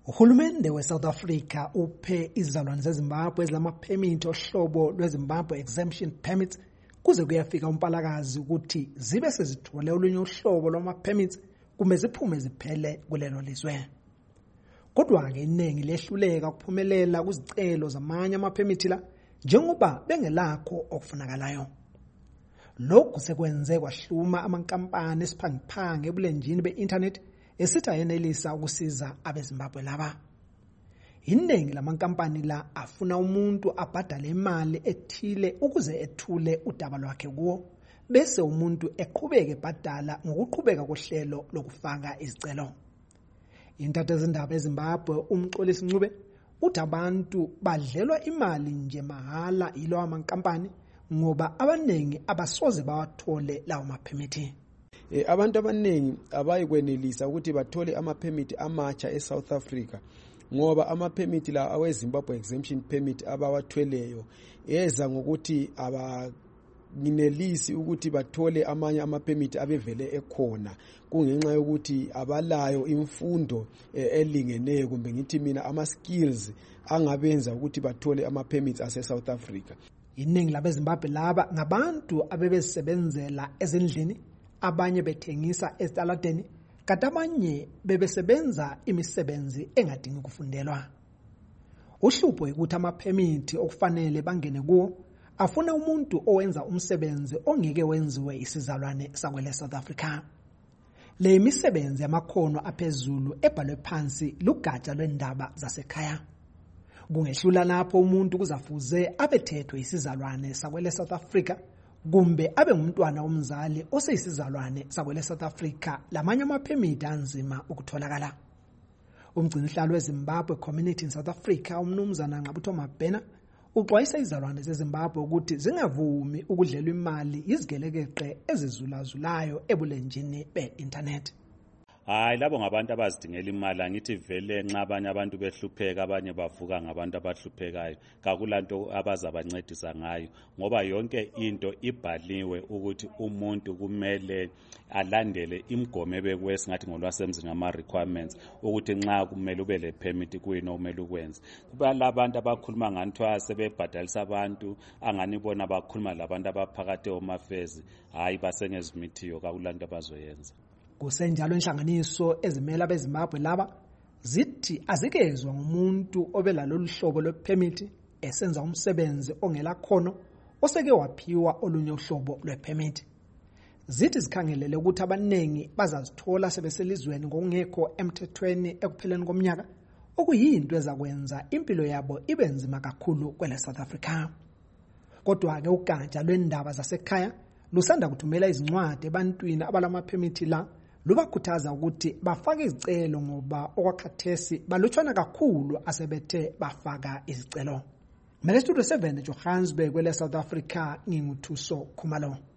Uhulumende weSouth Africa uphe izizalwane zeZimbabwe ezilamaphemithi ohlobo lweZimbabwe Exemption Permits kuze kuyafika umpalakazi ukuthi zibe sezithole olunye uhlobo lwamaphemithi kumbe ziphume ziphele kulelo lizwe. Kodwa-ke iningi lehluleka ukuphumelela kuzicelo zamanye amaphemithi la njengoba bengelakho okufunakalayo. Lokhu sekwenze kwahluma amankampani esiphangiphange ebulenjini be-internet esithi ayenelisa ukusiza abeZimbabwe laba. Iningi lamankampani la afuna umuntu abhadale imali ethile ukuze ethule udaba lwakhe kuwo, bese umuntu eqhubeke ebhadala ngokuqhubeka kohlelo lokufaka izicelo. Intatha ezindaba eZimbabwe uMxolisi Ncube uthi abantu badlelwa imali nje mahala yilo amankampani ngoba abanengi abasoze bawathole lawo maphemithi. Abantu abanengi abayikwenelisa ukuthi bathole amaphemithi amatsha eSouth Africa ngoba amaphemithi la aweZimbabwe Exemption Permit abawathweleyo eza ngokuthi abanginelisi ukuthi bathole amanye amaphemithi abevele ekhona kungenxa yokuthi abalayo imfundo elingeneyo kumbe ngithi mina ama-skills angabenza ukuthi bathole amaphemithi ase-South Africa. Iningi labeZimbabwe laba ngabantu abebesebenzela ezindlini, abanye bethengisa ezitaladeni, kanti abanye bebesebenza imisebenzi engadingi kufundelwa. Uhlupho ukuthi amaphemithi okufanele bangene kuwo afuna umuntu owenza umsebenzi ongeke wenziwe isizalwane sakwele South Africa. Le imisebenzi yamakhono aphezulu ebhalwe phansi lugatsha lwendaba zasekhaya. Kungehlula lapho umuntu kuzafuze abethethwe isizalwane sakwele South Africa kumbe abe ngumntwana womzali oseyisizalwane sakwele South Africa lamanye amaphemithi anzima ukutholakala. Umgcinihlalo weZimbabwe Community in South Africa umnumzana Ngqabutho Mabhena uxwayisa izizalwane zeZimbabwe ukuthi zingavumi ukudlelwa imali izigelekeqe ezizulazulayo ebulenjini be-internet. Hayi, labo ngabantu abazidingela imali, angithi vele nxa abanye abantu behlupheka abanye bavuka ngabantu abahluphekayo, kakulanto abazabancedisa ngayo ngoba yonke into ibhaliwe ukuthi umuntu kumele alandele imigomo ebekwe singathi ngolwasemzini ama-requirements ukuthi nxa kumele ube le permit kuyini okumele ukwenze. Kuba labantu abakhuluma ngani kuthiwa sebebhadalisa abantu angani bona bakhuluma labantu abaphakathi Home Affairs, hayi basengezimithiyo, kakulanto abazoyenza. Kusenjalo inhlanganiso ezimela abeZimbabwe laba zithi azikezwa ngumuntu obelalolu hlobo lwephemithi esenza umsebenzi ongelakhono oseke waphiwa olunye uhlobo lwephemithi. Zithi zikhangelele ukuthi abanengi bazazithola sebeselizweni ngokungekho emthethweni ekupheleni komnyaka, okuyinto ezakwenza impilo yabo ibe nzima kakhulu kwele South Africa. Kodwa-ke ugatsha lwendaba zasekhaya lusanda kuthumela izincwadi ebantwini abalamaphemithi la lubakhuthaza ukuthi bafake izicelo ngoba okwakhathesi balutshwana kakhulu asebethe bafaka izicelo. Studio 7 Johannesburg kwele South Africa, nginguthuso Khumalo.